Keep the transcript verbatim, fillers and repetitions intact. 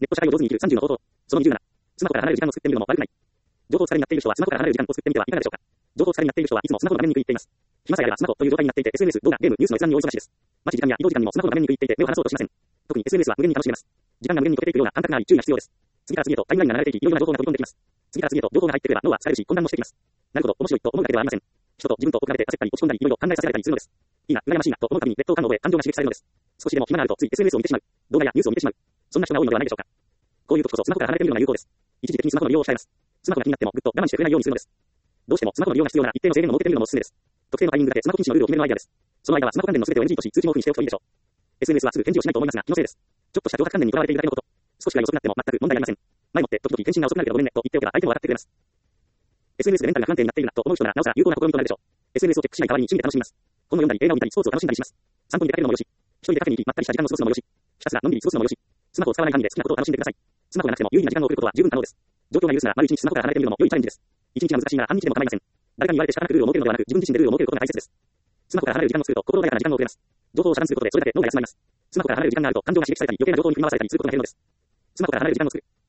ネット社会を上手に生きるさんじゅうの方法。そのにじゅうなな。スマホから離れる時間を作ってみるのも悪くない。情報疲れになっている人はスマホから離れる時間を作ってみてはいかがでしょうか。情報疲れになっている人はいつもスマホの画面に食い入っています。暇さえあればスマホという状態になっていて エスエヌエス、動画、ゲーム、ニュースの閲覧に大忙しです。待ち時間や移動時間にもスマホの画面に食い入っていて目を離そうとしません。特に エスエヌエス は無限に楽しめます。時間が無限に溶けていくような感覚があり注意が必要です。次から次へとタイムラインが流れていき、いろいろな情報が飛び込んできます。次から次へと情報が入ってくれば脳は疲れるし混乱もしてきます。なるほど、面白いと思うだけではありません。人と自分と比べて焦ったり落ち込んだりいろいろ考えさせられたりするのです。いいな、羨ましいなと思うたびに劣等感を覚え感情が刺激されるのです。少しでも暇があるとつい エスエヌエス を見てしまう。動画やニュースを見てしまう。そんな人が多いのではないでしょうか。こういう時こそスマホから離れてみるのが有効です。一時的にスマホの利用を控えます。スマホが気になってもぐっと我慢してくれないようにするのです。どうしてもスマホの利用が必要なら一定の制限を設けてみるのもおすすめです。特定のタイミングだけスマホ禁止のルールを決めるのがアイデアです。その間はスマホ関連の全てを エヌジー とし通知もオフにしておくといいでしょう。エスエヌエス はすぐ返事をしないと思いますが気のせいです。ちょっとした情報関連にとらわれているだけのこと。少しが遅くなっても全く問題ありません。前もって時々返信が遅くなるけどごめんねと言っておけば相手も分かってくれます。エスエヌエス でメンタルが不安定になっているなと思う人ならなおさら有効な試みとなるでしょう。エスエヌエス をチェックしない代わりに趣味で楽しみます。本を読んだり映画を見たりスポーツを楽しんだりします。散歩に出かけるのもよし、一人でカフェに行きまったりした時間を過ごすのもよし、ひたすらのんびり過ごすのもよし、スマホを使わない範囲で好きなことを楽しんでください。スマホがなくても有意義な時間を送ることは十分可能です。状況が許すなら丸一日スマホから離れてみるのも良いチャレンジです。一日が難しいなら半日でも構いません。誰かに言われて仕方なくルールを設けるのではなく自分自身でルールを設けることが大切です。スマホから離れる時間を作ると心穏やかな時間を送れます。情報を遮断することでそれだけ脳が休まります。スマホから離れる時間があると感情が刺激されたり余計な情報に振り回されたりすることが減るのです。スマホから離れる時間を作る。